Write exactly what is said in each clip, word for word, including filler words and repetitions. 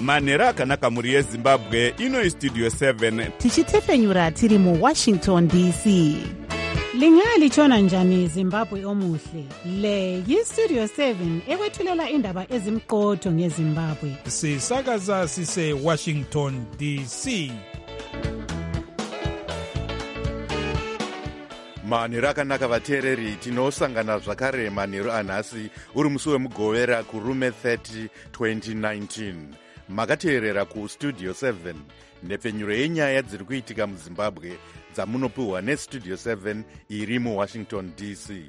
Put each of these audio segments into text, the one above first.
manhero akanaka mhuri yezimbabwe. Ino istudio seven tichitefenyura tiri muwashington D C. Lingalitshona njani Zimbabwe omuhle? Le yistudio seven ekwethulela indaba ezimqotho ngeZimbabwe. Sisakaza sise Washington D C. manhero akanaka vateereri, tinosangana zvakare manhero anhasi uri musi wemugovera kurume thirty twenty nineteen. Makateerera kustudio seven, nhepfenyuro yenyaya dziri kuitika muzimbabwe dzamunopiwa nestudio seven iri muwashington D C.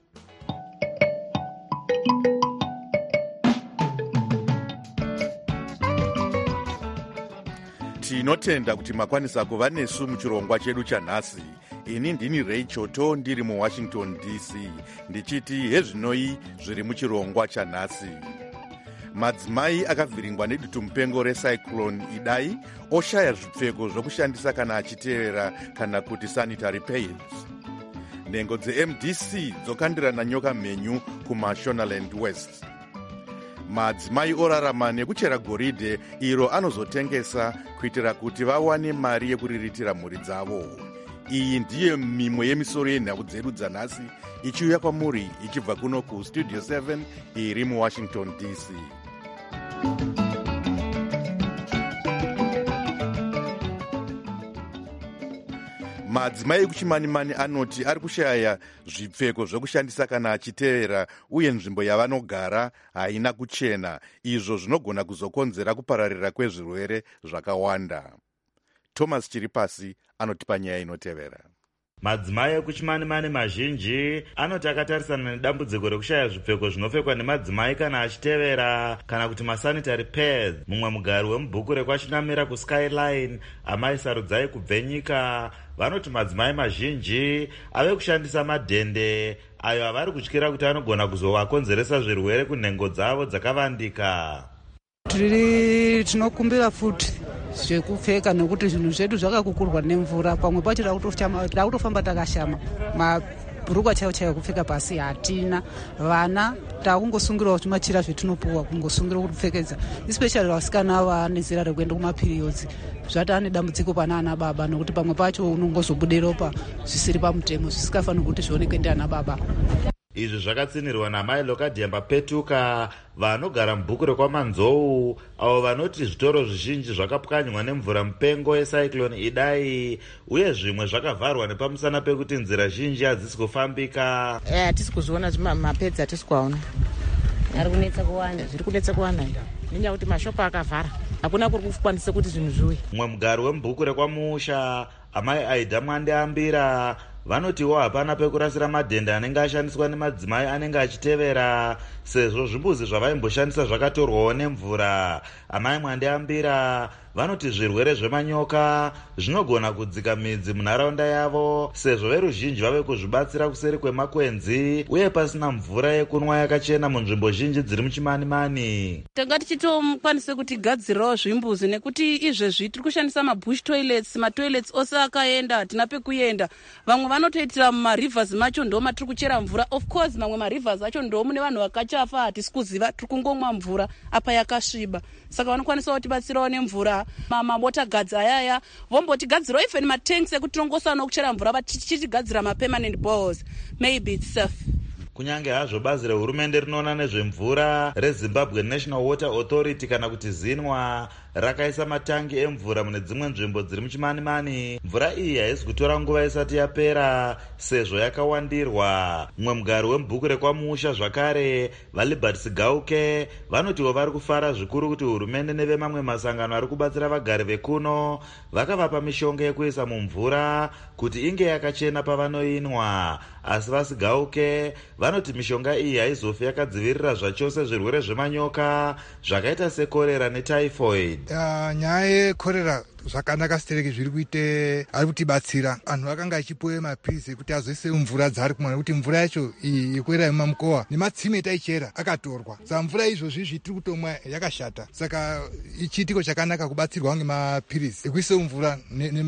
Tinotenda kuti makwanisa kuva nesu muchirongwa chedu chanhasi. Ini ndini Ray Choto ndiri muwashington D C, ndichiti hezvinoi zviri muchirongwa chanhasi. Madzimai akavhiringwa nedutu mupengo recyclone Idai oshaya zvipfeko zvokushandisa kana achiteerera kana kuti sanitary pads. Nhengo dze-M D C dzokandirana nyoka mhenyu kuMashonaland West. Madzimai orarama nekuchera goridhe iro anozotengesa kuitira kuti vawane mari yekuriritira mhuri dzavo. Iyi ndiye mimwe yemisoro yenhau dzedu dzanhasi ichiuya kwamuri ichibva kuno kustudio seven iri muwashington D C. Madzimai ekuchimanimani anoti ari kushaya zvipfeko zvokushandisa kana achiteerera uye nzvimbo yavanogara haina kuchena, izvo zvinogona kuzokonzera kupararira kwezvirwere zvakawanda. Thomas Chiripasi anotipa nyaya inotevera. Madzimai ekuchimanimani mazhinji anoti akatarisana nedambudziko rekushaya zvipfeko zvinopfekwa nemadzimai kana achitevera kana kuti masanitary pads. Mumwe mugari wemubhuku rekwachinamira kuSkyline, Amai Sarudzai kubve nyika, vanoti madzimai mazhinji ave kushandisa madhende ayo avari kutyira kuti anogona kuzovakonzeresa zvirwere kunhengo dzavo dzakavandika. Tiri tinokumbira futi zvekupfeka nekuti zvinhu zvedu zvakakukurwa nemvura, pamwe pacho takutofamba takashama mabhurukwa chaiwo chaiwo kupfeka pasi hatina. Vana takungosungirawo zvimachira zvetinopuwa kungosungira kupfekedza, especially vasikana vane zera rekuenda kumaperiodzi. Zvata ane dambudziko pana ana baba nokuti pamwe pacho unongozobude ropa zvisiri pamutemo zvisikafanira kuti zvionekwe ndiana baba. Izvi zvakatsinirwa naMai Lokadhemba Petuka vanogara mubhuku rekwamanzou, avo vanoti zvitoro zvizhinji zvakapwanywa nemvura mupengo yecyclone Idai uye zvimwe zvakavharwa nepamusana pekuti nzira zhinji hadzisi kufambika. Eh, hatisi kuziona zvimapedzi hatisi kuaona. Ari kunetsa kuwana. Zviri kunetsa kuwana. Nenya kuti mashopa akavhara. Hakuna kuri kukwanisa kuti zvinhu zviwe. Mumwe mugari wemubhuku rekwamusha, Amai Aida Mwande Ambira, vanotiwo hapana pekurasira madhende anenge ashandiswa nemadzimai anenge achitevera sezvo zvimbuzi zvavaimboshandisa zvakatorwawo nemvura. Amai Mwande Ambira vanoti zvirwere zvemanyoka zvinogona kudzika midzi munharaunda yavo sezvo veruzhinji vave kuzvibatsira kuseri kwemakwenzi uye pasina mvura yekunwa yakachena munzvimbo zhinji dziri muchimanimani. Tanga tichitokwanisa kuti gadzirawo zvimbuzi nekuti izvezvi tiri kushandisa mabush toilets, matoilets ose akaenda hatina pekuenda. Vamwe vanotoitira mumarivers macho ndo matiri kuchera mvura. Of course mamwe marivers acho ndo mune vanhu vakachafa hatisi kuziva, tiri kungomwa mvura apa yakasviba. Saka vanokwanisa kutibatsirawo nemvura. Mama water guards ayaya vombotigadzirawo even matanks ekutongosa nokuchera mvura vachitigadzira mapermanent boreholes. Maybe it's safe. Kunyange hazvo bazi rehurumende rinoona nezvemvura reZimbabwe National Water Authority kana kuti ZINWA rakaisa matangi emvura mune dzimwe nzvimbo dziri muchimanimani, mvura iyi haisi kutora nguva isati yapera sezvo yakawandirwa. Mumwe mugari wemubhuku rekwamusha zvakare, vaLibert Sigauke, vanotiwo vari kufara zvikuru kuti hurumende nevemamwe masangano ari kubatsira vagari vekuno vakavapa mishonga yekuisa mumvura kuti inge yakachena pavanoinwa. Asi vaSigauke vanoti mishonga iyi haizofi yakadzivirira zvachose zvirwere zvemanyoka zvakaita sekorera netyphoid. Uh, nyaya yekorera zvakanaka sitereki zviri kuite ari kutibatsira. Anhu akanga achipuwe mapirizi ekuti azoise mvura dzari kumwa nekuti mvura yacho iyi yekuera yemamukowa nematsime taichera akatorwa. Saka mvura izvozvi zvitiri kutomwa yakashata. Saka ichiitiko chakanaka kubatsirwa ngemapirizi ekuise mvura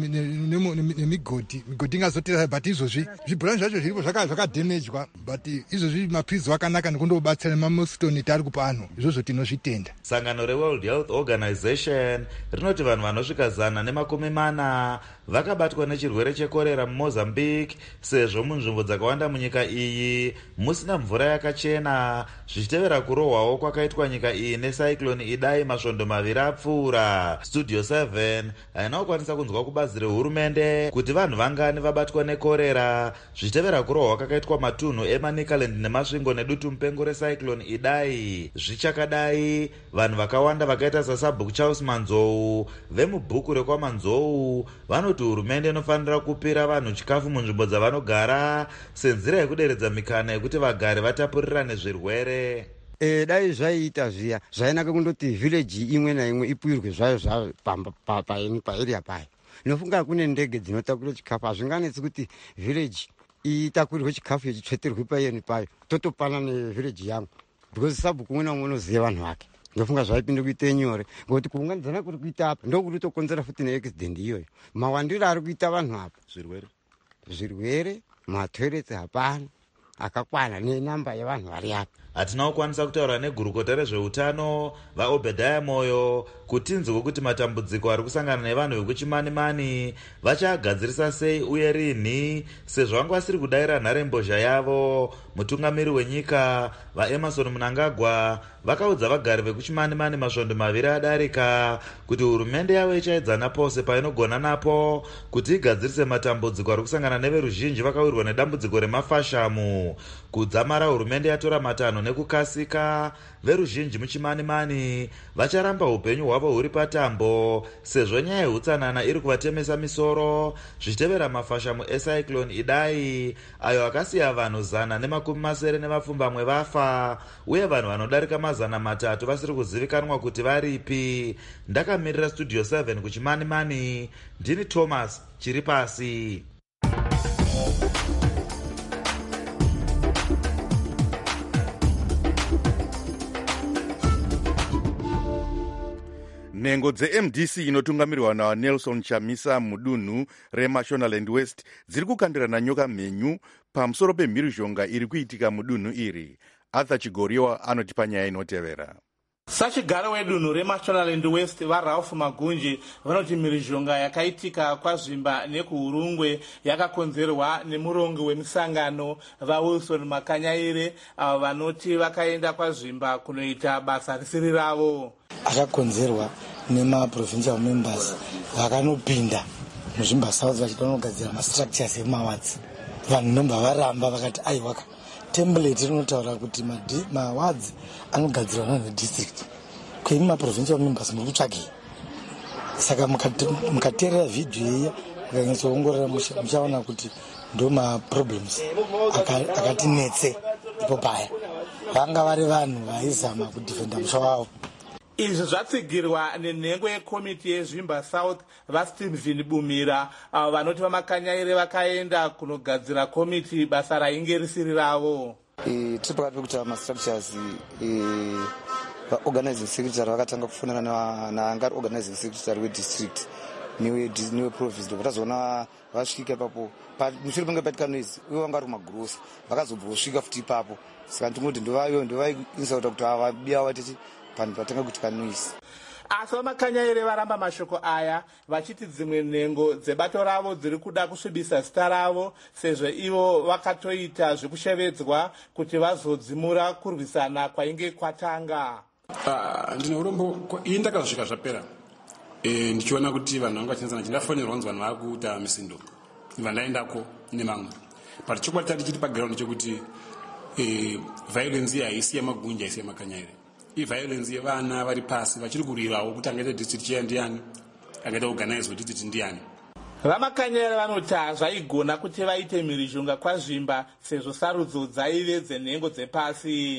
nemigodhi. Migodhi ingazotera but izvozvi zvibhurani zvacho zviripo zvakadhemejwa but izvozvi mapirizi akanaka nekundobatsira nemamosikitoni tari kupa anhu. Izvozvo tinozvitenda. Sangano reWorld Health Organization rinoti vanhu vanosvika zana nemakumi mana vakabatwa nechirwere chekorera muMozambique sezvo munzvimbo dzakawanda munyika iyi musina mvura yakachena zvichitevera kurohwawo kwakaitwa nyika iyi necyclone Idai masvondo maviri apfuura. Studio seven haina kukwanisa kunzwa kubazi rehurumende kuti vanhu vangani vabatwa nekorera zvichitevera kurohwa kwakaitwa matunhu eManicaland nemasvingo nedutu mupengo recyclone Idai. Zvichakadai vanhu vakawanda vakaita saSabhuku Charles Manzou vemubhuku rekwaManzou vanoti hurumende inofanira kupira vanhu chikafu munzvimbo dzavanogara senzira yekuderedza mikana yekuti vagari vatapurirane zvirwere. E, dai zvaiita zviya zvainaka kundoti village imwe naimwe ipuirwe zvayo zvayo paarea payo. Ndinofunga kune ndege dzinotakura chikafu hazvinganetsi kuti village itakurirwe chikafu ichitsveterwe paiyeni payo totopana nevillage yangu because Sabhuku umwe naumwe unoziva vanhu vake. Ndofunga zvaipinde kuite nyore ngokuti kuunganidzana kuri kuita apa ndokuri tokonzera futi neaccident iyoyo. Mawandiro ari kuita vanhu apa zvirwere zvirwere matoilets hapana akakwana nenamba yevanhu vari apa. Hatina kukwanisa kutaura negurukota rezveutano vaObedhaya Moyo kuti tinzwe kuti matambudziko ari kusangana nevanhu vekuchimani-mani vachagadzirisa sei uye rini sezvo vanga vasiri kudayira nharembozha yavo. Mutungamiri wenyika vaEmerson Mnangagwa vakaudza vagari vekuchimani-mani masvondo maviri adarika kuti hurumende yavo ichaedzana pose painogona napo kuti igadzirise matambudziko ari kusangana neveruzhinji vakawirwa nedambudziko remafashamu. Kudzamara hurumende yatora matanho nekukasika veruzhinji muchimani-mani vacharamba upenyu hwavo huri patambo sezvo nyaya yeutsanana iri kuvatemesa misoro zvichitevera mafashamu ecyclone Idai ayo akasiya vanhu zana nemakumi masere nevapfumbamwe vafa uye vanhu vanodarika mazana matatu vasiri kuzivikanwa kuti varipi. Ndakamirira Studio seven kuchimani-mani ndini Thomas chiri pasi. Nhengo dze-M D C inotungamirwa naNelson Chamisa mudunhu reMashonaland West dziri kukandirana nyoka mhenyu pamusoro pemhirizhonga iri kuitika mudunhu iri. Arthur Chigoriwa anotipa nyaya inotevera. Sachigaro wedunhu reMashonaland West vaRalph Magunji vanoti mhirizhonga yakaitika kwazvimba nekuhurungwe yakakonzerwa nemurongo wemisangano vaWilson Makanyaire avo vanoti vakaenda kwazvimba kunoita basa risiri ravo. Akakonzerwa nemaprovincial members vakanopinda muzvimba south vachida kunogadzira mastructures emawards. Vanhu nomba varamba vakati aiwaka template inotaura kuti mawards anogadzirwa nedistrict kwemi maprovincial members muri kutsvagei. Saka mukateerera vhidhiyo iya mukanyatsoongorora muchaona kuti ndo maproblems akatinetse ipo paya. Vanga vari vanhu vaizama kudhifenda musha wavo. Izvi zvatsigirwa nenhengo yekomiti yezvimba south vaSteven Bumira avo vanoti vaMakanyaire vakaenda kunogadzira komiti basa rainge risiri ravo. Tiri pakati pekuti mastructures vaorganizing secretary vakatanga kufonana naangari organizing secretary wedistrict newe province ndokutazoona vasvika ipapo mushure pange paitika noise uye vanga vari kumagrosa vakazobva vosvika futi ipapo. Saka ndingoti ndovayo ndovaiinsauta kuti ava vabiya vatiti panhu patanga kuitika noise. Asi vaMakanyaire varamba mashoko aya vachiti dzimwe nhengo dzebato ravo dziri kuda kusvibisa zita ravo sezvo ivo vakatoita zvekushevedzwa kuti vazodzimura kurwisana kwainge kwatanga. Ndine urombo iyi ndakazvika zvapera ndichiona kuti vanhu vanga vachinzana chindafonерwa kunzi vanhu vakuita misindo vandaendako nemamwe but chokwadi tati chiri paground chekuti violence haisi yamagunja haisi yaMakanyaire. Violence yevana vari pasi vachiri kurirawo kuti angaita district cheya ndiani angaita organize district ndiani. VaMakanyaire vanoti zvaigona kuti vaite mhirizhonga kwazvimba sezvo sarudzo dzaive dzenhengo dzepasi.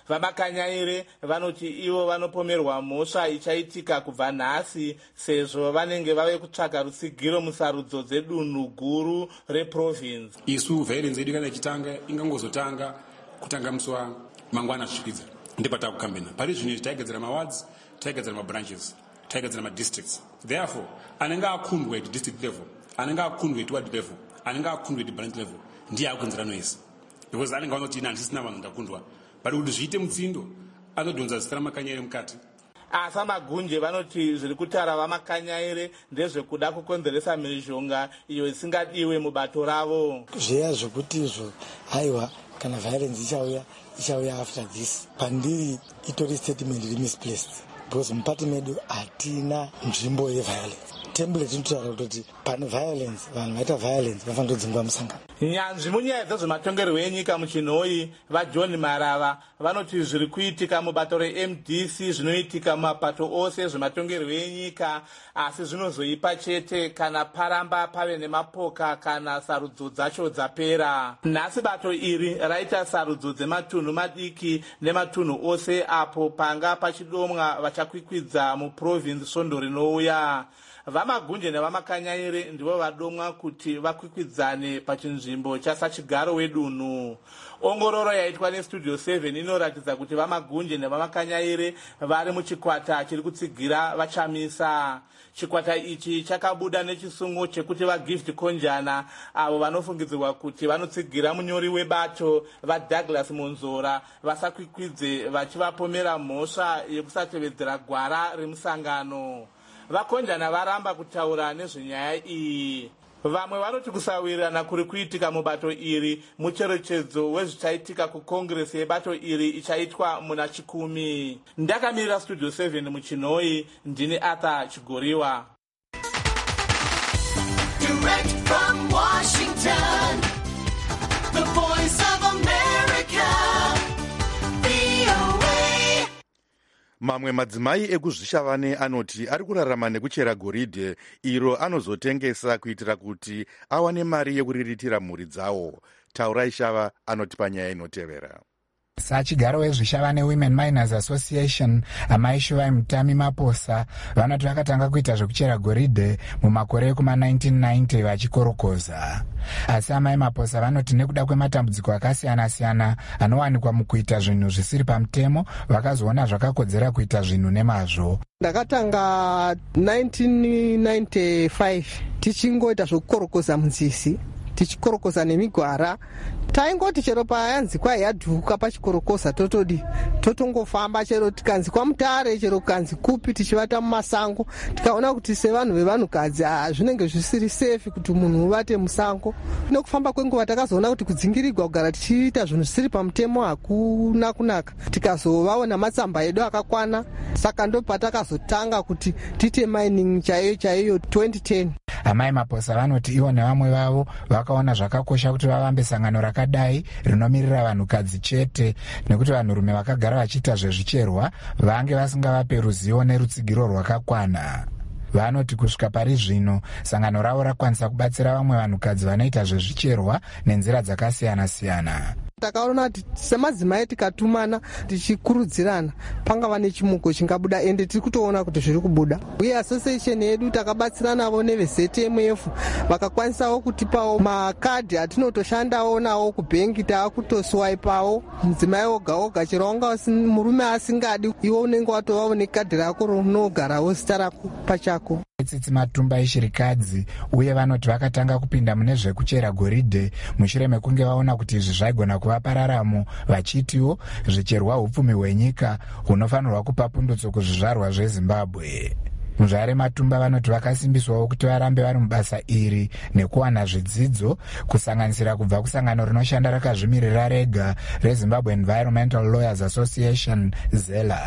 Vamakanyaire vanoti ivo vanopomerwa mhosva ichaitika kubva nhasi sezvo vanenge vave kutsvaga rutsigiro musarudzo dzedunhu guru reprovince. Isu violence yedu kana ichitanga ingangozotanga kutanga musi wamangwana zvichikwidza ndepataakukambena. Pari zvino taigadzira mawards, taigadzira mabranches, taigadzira madistricts. Therefore anenge akundwa at district level, anenge akundwa at ward level, anenge akundwa at branch level ndiye akukonzera noise, because anenge vanoti ina handisina vanhu ndakundwa. Pari kuti zviite mutsindo anodhonza zita ramakanyere mukati. Asa magunje vanoti zviri kutaura Vamakanyaire ndezvekuda kukonzeresa mhirizhonga iyo isingadiwe mubato ravo. Zveya zvekuti izvo haiwa kana violence ichauya ichauya after this. Pandiri itori statement iri misplaced because mupati medu hatina nzvimbo yeviolence. Template inotaura kuti pane violence, vanhu vaita violence vafanira kudzingwa musangano. Nyanzvi munyaya dzezvematongerwo enyika muchinhoi vaJohn Marava vanoti zviri kuitika mubato reM D C zvinoitika mumapato ose zvematongerwo enyika, asi zvinozoipa chete kana paramba pave nemapoka kana sarudzo dzacho dzapera. Nhasi bato iri raita sarudzo dzematunhu madiki nematunhu ose apo panga pachidomwa vachakwikwidza muprovince svondo rinouya. Vamagunje neVamakanyaire ndivo vadomwa kuti vakwikwidzane pachinzvimbo chasachigaro wedunhu. Ongororo yaitwa neStudio seven inoratidza kuti Vamagunje neVamakanyaire vari muchikwata chiri kutsigira vachamisa. Chikwata ichi chakabuda nechisungo chekuti vaGift Konjana avo vanofungidzirwa kuti vanotsigira munyori webato vaDouglas Monzora vasakwikwidze vachivapomera mhosva yekusatevedzera gwara remusangano. Vakonjana varamba kutaura nezvenyaya iyi. Vamwe vanoti kusawirirana kuri kuitika mubato iri mucherechedzo wezvichaitika kukongresi yebato iri ichaitwa muna chikumi. Ndakamirira Studio seven muchinhoi, ndini Arthur Chigoriwa. Direct from Washington, the voice of America, V O A. Mamwe madzimai ekuzvishavane anoti ari kurarama nekuchera goridhe iro anozotengesa kuitira kuti awane mari yekuriritira mhuri dzawo. Taurai Shava anoti panyaya inotevera. Sachigaro wezvishavane Women Miners Association amai Shuvai Mutami Maposa vanoti vakatanga kuita zvekuchera goridhe mumakore ekuma nineteen ninety vachikorokoza. Asi amai Maposa vanoti nekuda kwematambudziko akasiyana-siyana anowanikwa mukuita zvinhu zvisiri pamutemo vakazoona zvakakodzera kuita zvinhu nemazvo. Ndakatanga nineteen ninety-five tichingoita zvekukorokoza munzizi, tichikorokoza nemigwara. Taingoti chero payanzi kwai yadhuka pachikorokoza totodi totongofamba, chero tikanzi kwaMutare, chero kanzi kupi, tichivata mumasango. Tikaona kuti sevanhu vevanhukadzi zvinenge zvisiri safe kuti munhu uvate musango. Nokufamba kwenguva takazoona kuti kudzingirirwa kugara tichiita zvinhu zvisiri pamutemo hakuna kunaka. Tikazovaona matsamba edu akakwana, saka ndopatakazotanga kuti tiite mining chaiyo chaiyo twenty ten. Amai Maposa vanoti ivo nevamwe vavo vakaona zvakakosha kuti vavambe sangano rakadai rinomirira vanhukadzi chete, nekuti vanhurume vakagara vachiita zvezvicherwa vange vasingavape ruzivo nerutsigiro rwakakwana. Vanoti kusvika pari zvino sangano ravo rakwanisa kubatsira vamwe vanhukadzi vanoita zvezvicherwa nenzira dzakasiyana-siyana. Takaona kuti semadzimai tikatumana tichikurudzirana pangava nechimuko chingabuda, ende tiri kutoona kuti zviri kubuda. Uye association yedu takabatsira navo neveZ M F vakakwanisawo kutipawo makadhi atinotoshandawo nawo kubhengi, taakutoswaipawo mudzimai oga oga, chero wanga murume asingadi iwo unenge watovawo nekadhi rako rinogarawo zita rako pachako. Tsitsi Matumba eshirikadzi uye vanoti vakatanga kupinda mune zvekuchera goridhe mushure mekunge vaona kuti izvi zvaigona kuvapa raramo, vachitiwo zvicherwa upfumi hwenyika hunofanirwa kupa pundutso kuzvizvarwa zveZimbabwe. Muzvare Matumba vanoti vakasimbiswawo kuti varambe vari mubasa iri nekuwana zvidzidzo kusanganisira kubva kusangano rinoshanda rakazvimirira rega reZimbabwe Environmental Lawyers Association ZELA.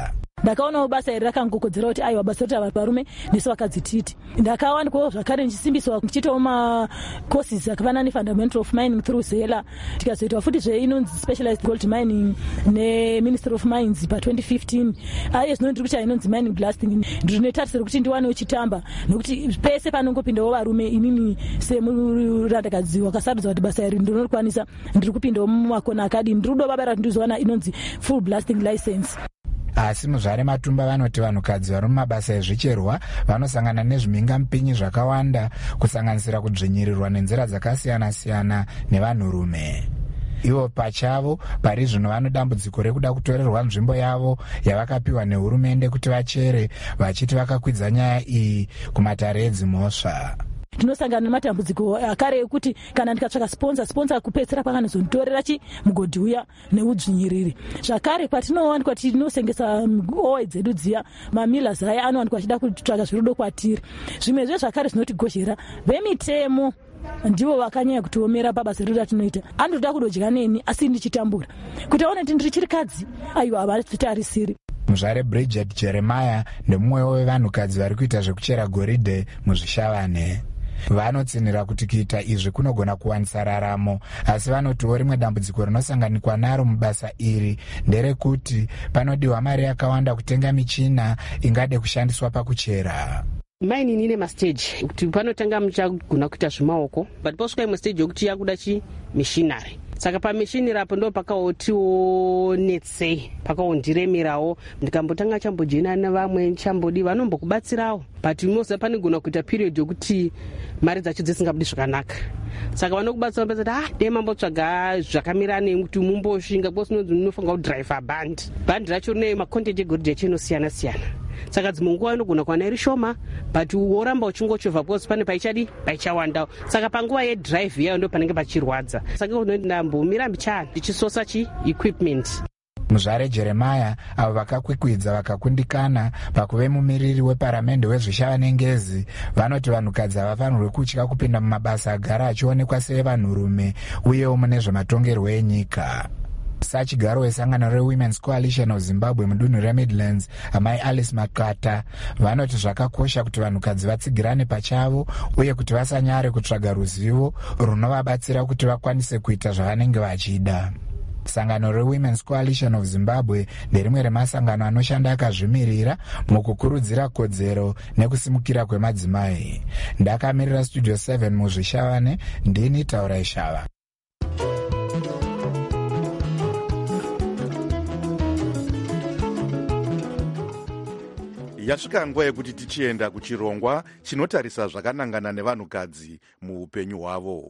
ndakaonawo basa iri rakangokodzera kuti aiwa basa roti varume nesu vakadzi titi. Ndakawanikwawo zvakare ndichisimbiswa ndichiitawo macourses akafanana nefundamental of mining through zela, tikazoitawo futi zveinonzi specialized gold mining neministry of mines pa twenty fifteen. Aiye zvino ndiri kuita inonzi mining blasting. Ndinotarisira kuti ndiwanewo chitamba nokuti pese panongopindawo varume, inini semurandakadzi wakasarudzwa kuti basa iri ndinokwanisa, ndiri kupindawo mumakona akadini. Ndiri kuda baba rati ndizowana inonzi full blasting license. Asi muzvare Matumba vanoti vanhukadzi vari mumabasa ezvicherwa vanosangana nezvimhingamupinyi zvakawanda, kusanganisira kudzvinyirirwa nenzira dzakasiyana-siyana nevanhurume. Ivo pachavo pari zvino vano dambudziko rekuda kutorerwa nzvimbo yavo yavakapiwa nehurumende kuti vachere, vachiti vakakwidza nyaya iyi kumatare edzimhosva. Tinosangana nematambudziko akare ekuti kana ndikatsvaka sponsor sponsor kupedzera pakanozonditorera chi mugodhi uya neudzvinyiriri. Zvakare patinowanikwa tinosengesa owe dzedu dziya, mamila zaya anowanikwa achida kutsvaka zvirudo kwatiri. Zvimwe zvakare zvinotigozhera vemitemo ndivo vakanyanya kutiomera pabasa redu ratinoita. Anoda kudodya neni asi ndichitambura kuti aone kuti ndiri chirikadzi, aiwa havatarisiri. Muzvare Bridget Jeremiah ndemumwewo wevanhukadzi vari kuita zvekuchera goridhe muzvishavane. Vanotsinira kuti kuita izvi kunogona kuwanisa raramo, asi vanotiwo rimwe dambudziko rinosanganikwa naro mubasa iri nderekuti panodiwa mari yakawanda kutenga michina ingade kushandiswa pakuchera. Mining ine mastage kuti panotanga muchagona kuita zvimaoko, but posvika imwe stage yokuti yakuda chi machinery. Saka pamishini apo ndo pakaotiwo netsei, pakaondiremerawo. Ndikambotanga chambojena nevamwe chambodi vanombokubatsirawo, but unoziva panogona kuita period yokuti mari dzacho dzisingabudi zvakanaka. Saka vanokubatsira vapedzati ah dai mambotsvaga zvakamira nekuti mumbosvinga because unonzi unofanira kudrive band. Band racho rine macontent egoridhe achinosiyana siyana. Saka dzimwe nguva inogona kuwana iri shoma, but woramba uchingochovha because pane paichadi paichawandawo. Saka panguva yedrive yayo ndo panenge pachirwadza. Saka ndambomira mbichana ndichisosa chi equipment. Muzvare Jeremiah avo vakakwikwidza vakakundikana pakuve mumiriri weparamende wezvishavane ngezi vanoti vanhukadzi havafanirwi kutya kupinda mumabasa agara achionekwa sevanhurume uyewo mune zvematongerwo enyika. Sachigaro wesangano reWomen's Coalition of Zimbabwe mudunhu reMidlands, amai Alice Makata, vanoti zvakakosha kuti vanhukadzi vatsigirane pachavo uye kuti vasanyare kutsvaga ruzivo runovabatsira kuti vakwanise kuita zvavanenge vachida. Sangano reWomen's Coalition of Zimbabwe nderimwe remasangano anoshanda akazvimirira mukukurudzira kodzero nekusimukira kwemadzimai. Ndakamirira Studio seven muzvishavane, ndini Taura Ishava. Yasvika nguva yekuti tichienda kuchirongwa chinotarisa zvakanangana nevanhukadzi muupenyu hwavo.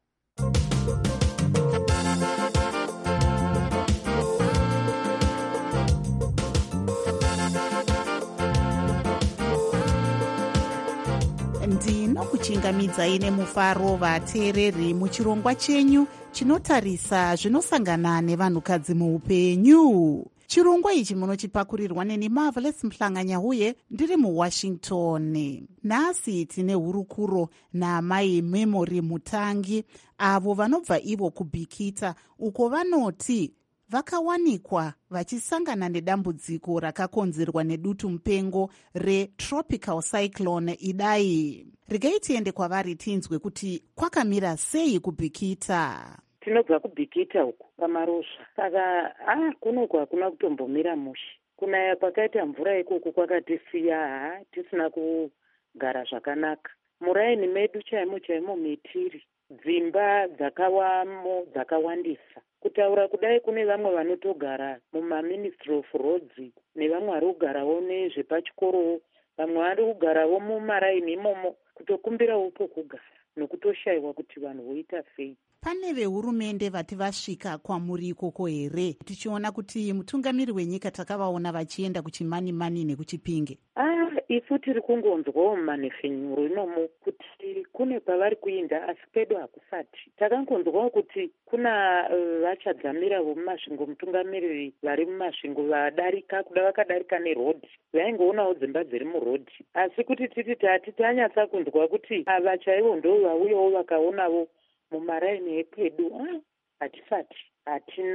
ndinokuchingamidzai nemufaro vateereri muchirongwa chenyu chinotarisa zvinosangana nevanhukadzi muupenyu. Chirongwa ichi munochipakurirwa neni Marvelous Mhlanganya uye ndiri muWashington. Nhasi tine hurukuro naamai Memory Mutangi, avo vanobva ivo kubhikita, uko vanoti vakawanikwa vachisangana nedambudziko rakakonzerwa nedutu mupengo retropical cyclone Idai. Regai tiende kwavari tinzwe kuti kwakamira sei kubhikita. Tinobva kubhikita uku pamarusva, saka ah kunoku hakuna kutombomira mushi. Kunaya kwakaita mvura ikoko kwakatisiya ha tisina kugara zvakanaka. Muraini medu chaimo chaimo metiri, dzimba dzakawamo dzakawandisa. Kutaura kudai kune vamwe vanotogara mumaministry of roads, nevamwe vari kugarawo nezvepachikorowo, vamwe vari kugarawo mumaraini imomo, kutokumbirawo pokugara nokutoshayiwa kuti vanhu voita sei. Pane vehurumende vati vasvika kwamuri ikoko here? Tichiona kuti mutungamiri wenyika takavaona vachienda kuchimani mani nekuchipinge. Ah, ifu tiri kungonzwawo mumanefenyuro inomo kuti kune kwavari kuinda, asi pedu hakusati. Takangonzwawo kuti kuna uh, vachadzamirawo mumasvingo, mutungamiriri vari mumasvingo vadarika, kuda vakadarika nerodhi, vaingoonawo dzimba dziri murodhi. Asi kuti titi tati tanyatsa kunzwa kuti ava chaivo ndo vauyawo vakaonawo mumaraini ekwedu, ah, hatisati, hatina.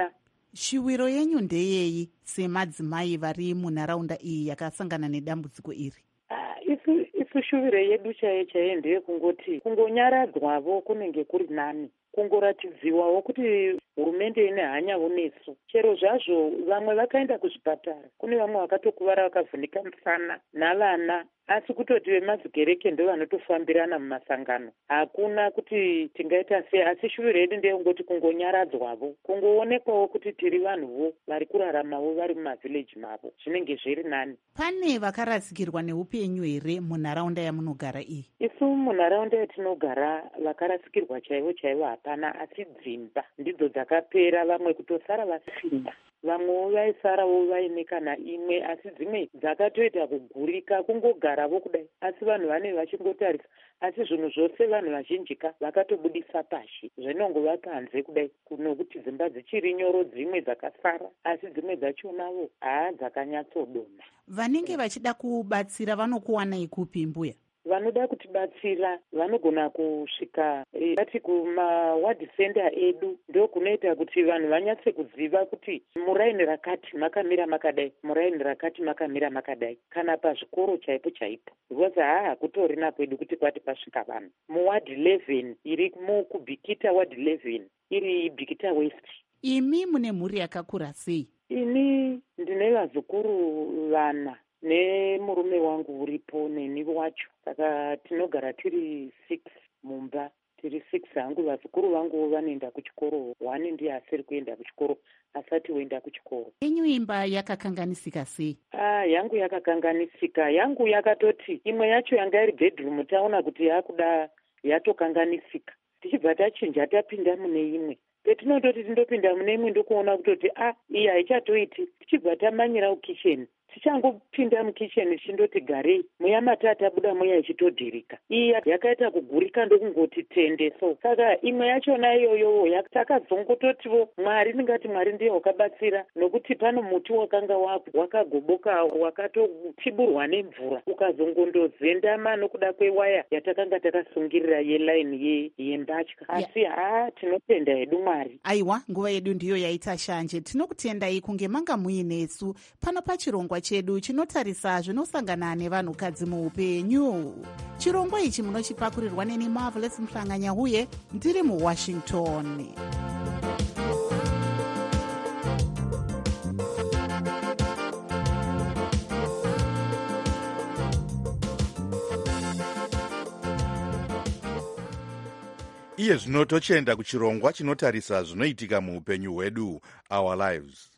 Shuviro yenyu ndeyeyi semadzimai vari munharaunda iyi yakasangana nedambudziko iri? isu isu shuviro yedu chaiyo chaiyo ndeyekungoti kungonyaradzwavo kunenge kuri nani, kungoratidziwawo kuti hurumende ine hanyawo nesu. Chero zvazvo vamwe vakaenda kuzvipatara, kune vamwe vakatokuvara vakavhunika musana navana, asi kutoti vemazigereke ndo vanotofambirana mumasangano. Hakuna kuti tingaita sei, asi shuviro yedu ndeyekungoti kungonyaradzwavo, kungoonekwawo kuti tiri vanhuvo vari kuraramawo vari mumavhileji mavo, zvinenge zviri nani. Pane vakarasikirwa neupenyu here munharaunda yamunogara iyi? Isu munharaunda yatinogara vakarasikirwa chaivo chaivo hapana, asi dzimba ndidzo dzakapera, vamwe kutosara vasinda, vamwewo vaisarawo vaine kana imwe, asi dzimwe dzakatoita kugurika, kungogaravo kudai, asi vanhu vane vachingotarisa. Asi zvinhu zvose vanhu vazhinjika vakatobudisa pashi, zvinongova panze kudai, nokuti dzimba dzichiri nyoro dzimwe dzakasara, asi dzimwe dzachonavo haa dzakanyatsodonha. Vanenge vachida kubatsira vanokuwanai kupi mbuya? Vanoda kutibatsira vanogona kusvika ati kumawadhi senda edu, ndo kunoita kuti vanhu vanyatse kuziva kuti muraini rakati makamira makadai, muraini rakati makamira makadai, kana pazvikoro chaipo chaipo. Because haa hakutorina kwedu kuti kwati pasvika vanhu. Muwadhi elevheni iri mukubhikita wadhi elevheni iri Bhikita West. Imi mune mhuri yakakura sei? Ini ndine vazukuru vana nemurume wangu uripo neni wacho, saka tinogara tiri six mumba, tiri six hangu. Vazukuru vangu vanoenda kuchikoro, wani ndiye asiri kuenda kuchikoro, asati woenda kuchikoro. Yenyu imba yakakanganisika sei? Ah, yangu yakakanganisika. Yangu yakatoti imwe yacho yanga iri bedroom, taona kuti yakuda yatokanganisika. Tichibva tachinja tapinda mune imwe. Petinototi tindopinda mune imwe ndokuona kutoti ah, iyi haichatoiti. Tichibva tamanyira kukicheni. Tichangopinda mukicheni tichindoti garei, mweya matata buda mweya ichitodhirika. Iyi yakaita kugurika ndokungoti tende. So saka imwe yachona iyoyo takazongototiwo Mwari, ndingati Mwari ndiye wakabatsira, nokuti pano muti wakanga wakagoboka wakatotiburwa nemvura, ukazongondozendama nokuda kwewaya yatakanga takasungirira yelaini yembatya. Asi haa tinotenda hedu Mwari. Aiwa, nguva yedu ndiyo yaita shanje. Tinokutendai kunge manga muinesu pano pachirongwa chedu chinotarisa zvinosangana nevanhukadzi muupenyu. Chirongwa ichi munochipakurirwa neni Marvelous Mhlanganya huye ndiri muWashington. Iye zvino tochenda kuchirongwa chinotarisa zvinoitika muupenyu hwedu, Our Lives.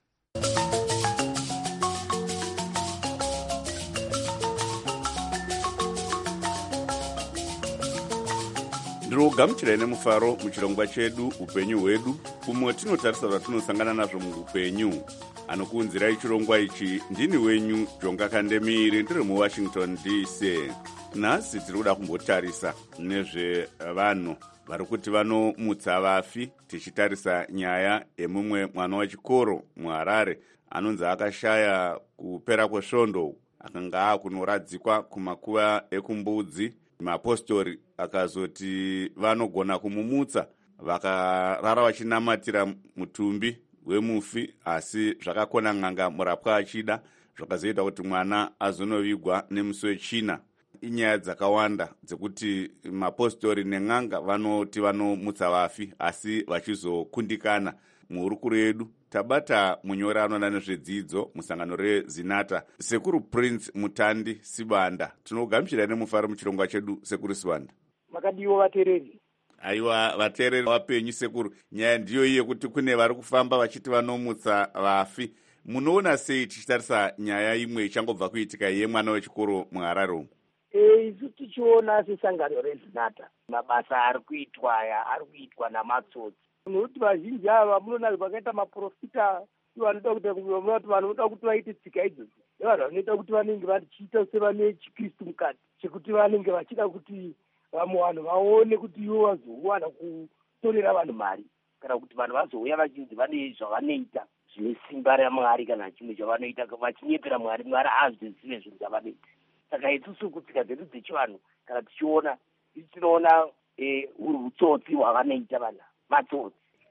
Ndirogamuchirai nemufaro muchirongwa chedu upenyu hwedu, umwe tinotarisa zvatinosangana nazvo muupenyu. Anokuunzirai chirongwa ichi ndini wenyu Jonga Kandemiri, ndiri muWashington D C. Nhasi tiri kuda kumbotarisa nezvevanhu vari kuti vanomutsa vafi, tichitarisa nyaya yemumwe mwana wechikoro muHarare anonzi akashaya kupera kwesvondo, akanga akunoradzikwa kumakuva ekumbudzi. Mapostori akazoti vanogona kumumutsa, vakarara vachinamatira mutumbi wemufi, asi zvakakona n'anga murapwa achida, zvakazoita kuti mwana azonovigwa nemusi wechina. Inyaya dzakawanda dzekuti mapostori nen'anga vanoti vanomutsa vafi, asi vachizokundikana. Muhurukuru yedu tabata munyori anoona nezvedzidzo musangano reZinata, Sekuru Prince Mutandi Sibanda. Tinogamuchirai nemufaro muchirongwa chedu, Sekuru Sibanda. Makadiwa vateereri. Aiwa, vateereri vapenyu Sekuru, nyaya ndiyo iye kuti kune vari kufamba vachiti vanomutsa vafi. Munoona sei tichitarisa nyaya imwe ichangobva kuitika yemwana wechikoro muHarare umu? Isu tichiona sesangano reZinata, mabasa ari kuitwa aya ari kuitwa namatsotsi. Nokuti vazhinji ava munoona vakaita maprofita vanoda kuti vanoti vanoda kuti vaite tsika idzodzo, nevanhu vanoita kuti vanenge vachiita sevane chiKristu mukati, chekuti vanenge vachida kuti vamwe vanhu vaone kuti ivo vazowana kutorera vanhu mari, kana kuti vanhu vazouya vachinzi vane zvavanoita zvine simba raMwari kana chimwe chavanoita vachinyepera Mwari, Mwari azvizive zvinhu zvavanoita. Saka isusu kutsika dzedu dzechivanhu kana tichiona tinoona uri utsotsi hwavanoita vanhu matsotsi.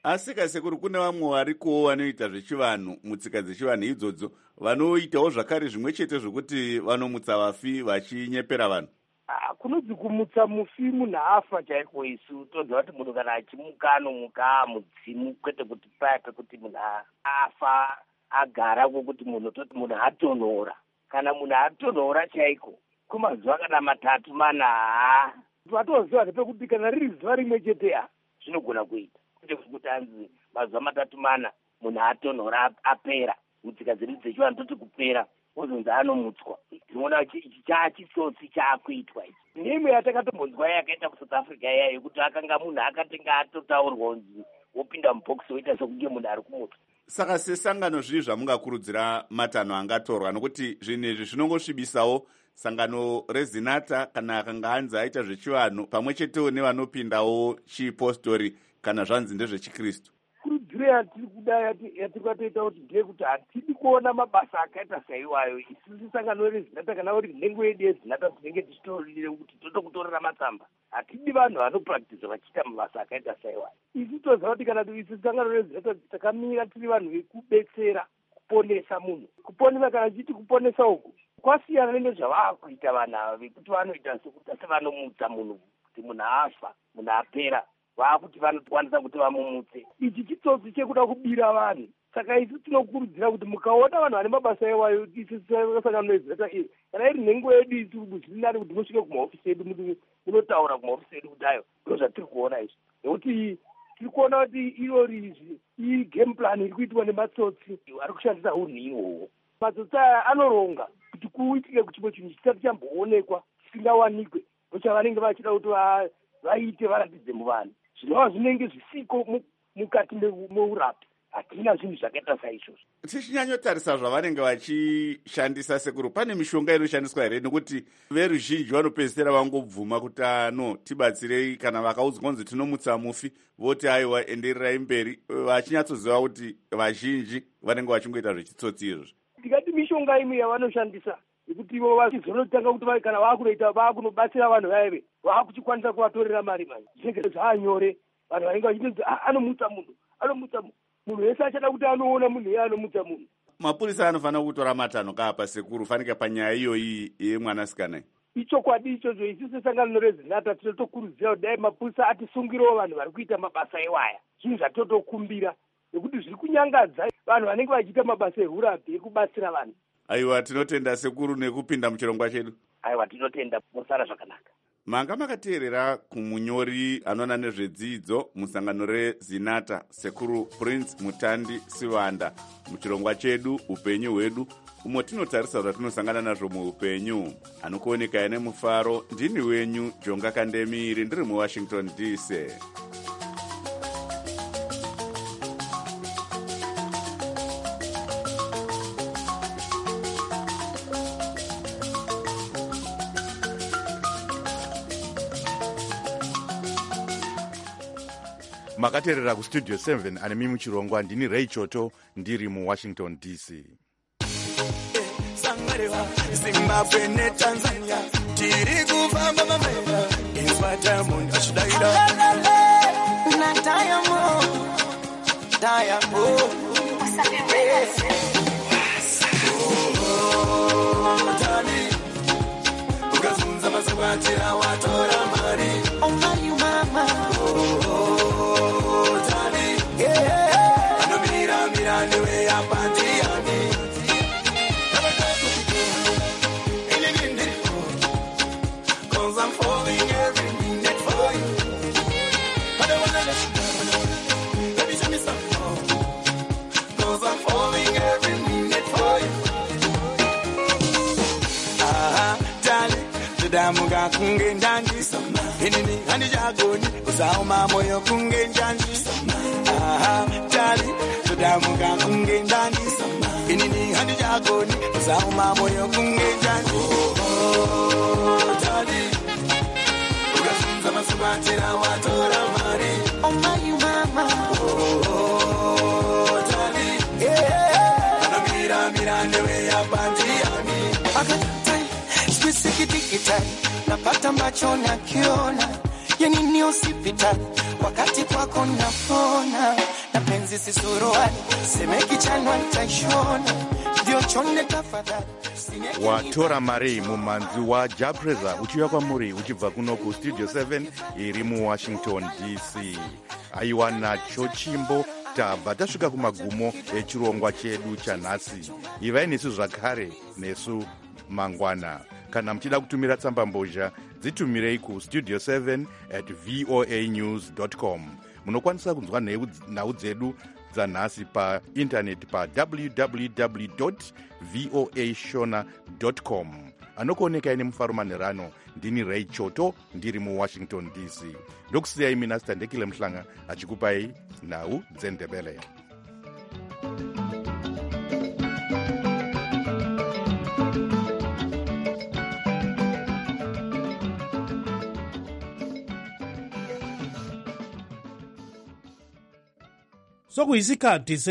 asi kasekuru kune vamwe varikowo vanoita zvechivanhu mutsika dzechivanhu idzodzo vanoitawo zvakare zvimwe chete zvokuti vanomutsa vafi vachinyepera vanhu. kunonzi kumutsa mufi munhu afa chaiko. Isu toziva kuti munhu kana achimuka anomuka mudzimu, kwete kuti paya pekuti munhu afa agara kwokuti munhu toti munhu atonhora. Kana munhu atonhora chaiko kumazuva kana matatu mana haa vatoziva nepekuti kana riri zuva rimwe chete ha zvinogona kuita, kwete kuti anzi mazuva matatu mana munhu atonhora apera. Mutsika dzedu dzechivanhu toti kupera wozonzi anomutswa. Tinoona ichi chaachitsotsi chaakuitwa ichi. Neimwe yatakatombonzwa yakaita kuSouth Africa iya yekuti akanga munhu akatenga atotaurwa kunzi wopinda mubhokisi woita sekunge munhu ari kumutswa. Saka sesangano zvii zvamungakurudzira matanho angatorwa, nokuti zvinhu izvi zvinongosvibisawo sangano rezinata kana akanga anzi aita zvechivanhu pamwe chetewo nevanopindawo chipostori kana zvanzi ndezvechikristu. Kurudziro yatiri kuda yatiri kwatoita kuti ndeyekuti hatidi kuona mabasa akaita saiwayo. Isusu sangano rezinata kana uri nhengo yedu yezinata tinenge tichitorire kuti totokutorera matsamba. Hatidi vanhu vanopractice vachiita mabasa akaita saiwayo. Isu toziva kuti kana isu sangano rezinata takamira tiri vanhu vekubetsera kuponesa munhu. Kuponesa kana chiti kuponesa uku kwasiyana nezvavakuita vanhu ava vekuti vanoita sekuti asi vanomutsa munhu kuti munhu afa munhu apera vakuti vanokwanisa kuti vamumutse. Ichi chitsotsi chekuda kubira vanhu. Saka isu tinokurudzira kuti mukaona vanhu vane mabasa iwayo isu sangano rezinata iri kana iri nhengo yedu isu zvirinari kuti musvike kumahofisi edu munotaura kumahofisi edu kuti ayo ndo zvatiri kuona izvi, nekuti tiri kuona kuti irori izvi iyi game plan iri kuitwa nematsotsi ari kushandisa unhu ihwohwo. Matsotsi aya anoronga kuti kuitike kuti chimwe chinhu chisati chamboonekwa chisingawanikwe nochavanenge vachida kuti vaite varatidze muvanhu zvinova zvinenge zvisiko mukati meurapi. Hatina zvinhu zvakaita saizvozvo. Tichinyanyotarisa zvavanenge vachishandisa sekuru, pane mishonga inoshandiswa here? Nokuti veruzhinji vanopedzisira vangobvuma kuti ano tibatsirei, kana vakaudzwa kunzi tinomutsa mufi voti aiwa endererai mberi, vachinyatsoziva kuti vazhinji vanenge vachingoita zvechitsotsi izvozvo. Tikati mishonga imwe yavanoshandisa yekuti ivo vachizonotanga kuti kana vakunoita vakunobatsira vanhu vaive vakuchikwanisa kuvatorera mari manje zvinenge zvaanyore. Vanhu vanenge vachinzi anomutsa munhu anomutsa munhu munhu wese achada kuti anoona munhu iye anomutsa munhu. Mapurisa anofanira kutora matanho kaapa sekuru fanike panyaya iyoyi yemwanasikana. Ichokwadi ichocho isusu sangano rezinata tinotokurudzira kuti dai mapurisa atisungirewo vanhu vari kuita mabasa iwaya. Zvinhu zvatotokumbira nekuti zviri kunyangadza vanhu vanenge vachiita mabasa eurapi ekubatsira vanhu. Aiwa, tinotenda sekuru nekupinda muchirongwa chedu. Aiwa, tinotenda musara zvakanaka. Manga makateerera kumunyori anoona nezvedzidzo musangano rezinata sekuru Prince Mutandi Sivanda muchirongwa chedu upenyu hwedu, umo tinotarisa zvatinosangana nazvo muupenyu. Anokuoneka ine mufaro, ndini wenyu Jonga Kandemiri, ndiri muWashington D C. makateerera kustudio seven ane mimi muchirongwa, ndini Ray Choto ndiri muWashington D C. Sangarewa Zimbabwe neTanzania tiri kufamba mamera inzwa Diamond achidaira na Diamond Diamond Tani ukazunza masabatira watora mari oh my mama oh Tani yeah anomira mira newe yapandi yani. I'm falling every minute for you. I don't wanna let you go. Baby, show me some more. Cause I'm falling every minute for you. Ah, darling, tudamuga kunge ndandi sama. Inini hani jagoni, usauma moyo kunge ndandi sama. Ah, darling, tudamuga kunge ndandi sama. Inini hani jagoni, usauma moyo kunge ndandi. Oh, oh, darling. Sabatira watora mari oh my mama oh tani yeah anamira mira newe ya pandiani akatai squisiki dikitai napata macho na kiona yenini usipita wakati kwako napona na penzi sisuruani semeki chanwa nitaishona ndio chone tafadhali watora mari mumanzi wajapreza uchiuya kwamuri uchibva kuno kustudio seven iri muwashington D C. aiwa nacho chimbo tabva tasvika kumagumo echirongwa chedu chanhasi. ivai nesu zvakare nesu mangwana. kana muchida kutumira tsamba mbozha dzitumirei kustudio seven at voa news dot com. munokwanisa kunzwa nhau dzedu dzanhasi paintaneti pawww voa shona com. anokuonekai nemufaro manherano. ndini Ray Choto ndiri muwashington D C. ndokusiyai mina Sitandekile Mhlanga achikupai nhau dzendebele. sokuyisikhathi